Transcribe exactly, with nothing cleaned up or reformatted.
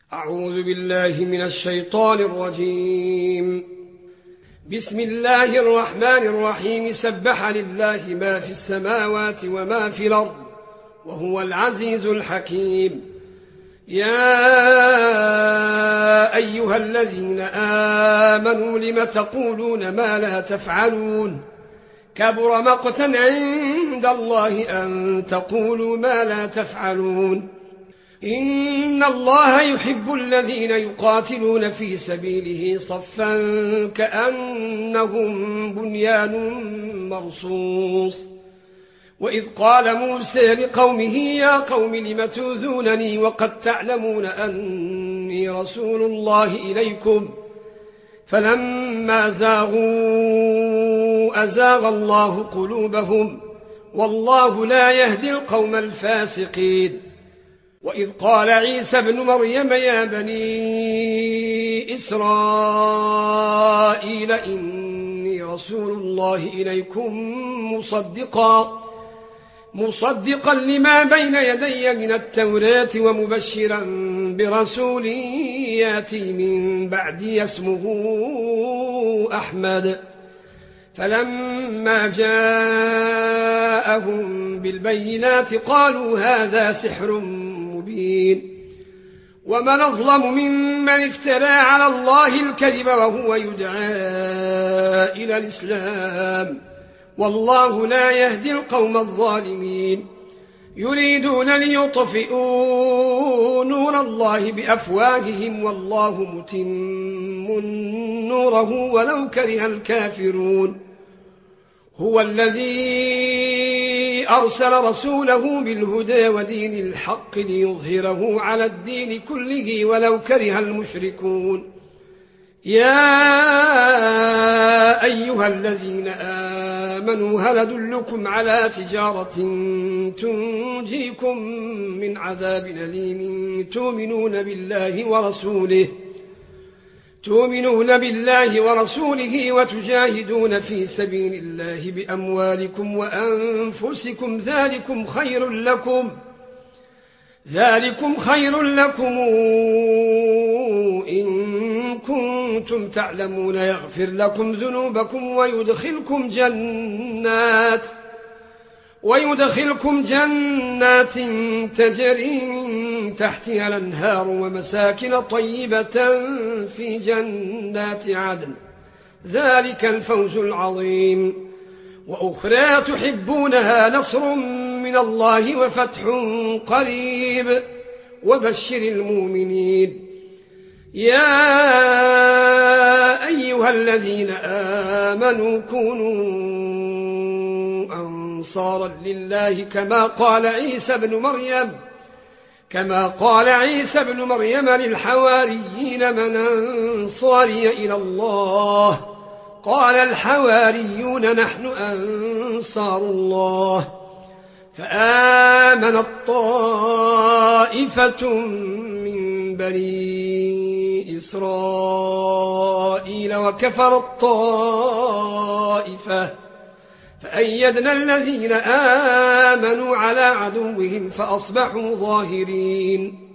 أعوذ بالله من الشيطان الرجيم. بسم الله الرحمن الرحيم. سبح لله ما في السماوات وما في الأرض وهو العزيز الحكيم. يا أيها الذين آمنوا لم تقولون ما لا تفعلون كبر مقتا عند الله أن تقولوا ما لا تفعلون. إن الله يحب الذين يقاتلون في سبيله صفا كأنهم بنيان مرصوص. وإذ قال موسى لقومه يا قوم لم تؤذونني وقد تعلمون أني رسول الله إليكم فلما زاغوا أزاغ الله قلوبهم والله لا يهدي القوم الفاسقين. وإذ قال عيسى ابن مريم يا بني إسرائيل إني رسول الله إليكم مصدقا مصدقا لما بين يدي من التوراة ومبشرا برسول ياتي من بعدي اسمه أحمد. فلما جاءهم بالبينات قالوا هذا سحر مبين. ومن أظلم ممن افترى على الله الكذب وهو يدعى إلى الإسلام والله لا يهدي القوم الظالمين. يريدون ليطفئوا نور الله بأفواههم والله متم نوره ولو كره الكافرون. هو الذي أرسل رسوله بالهدى ودين الحق ليظهره على الدين كله ولو كره المشركون. يا أيها الذين آمنوا هل أدلكم على تجارة تنجيكم من عذاب أليم تؤمنون بالله ورسوله تؤمنون بالله ورسوله وتجاهدون في سبيل الله بأموالكم وأنفسكم ذلكم خير لكم ذلكم خير لكم إن كنتم تعلمون. يغفر لكم ذنوبكم ويدخلكم جنات ويدخلكم جنات تجري من تحتها الأنهار ومساكن طيبة في جنات عدن ذلك الفوز العظيم. وأخرى تحبونها نصر من الله وفتح قريب وبشر المؤمنين. يا أيها الذين آمنوا كونوا أنصارا لله كما قال عيسى بن مريم كما قال عيسى بن مريم للحواريين من أنصاري إلى الله قال الحواريون نحن أنصار الله. فآمنت طائفة من بني إسرائيل وكفرت طائفة فأيدنا الذين آمنوا على عدوهم فأصبحوا ظاهرين.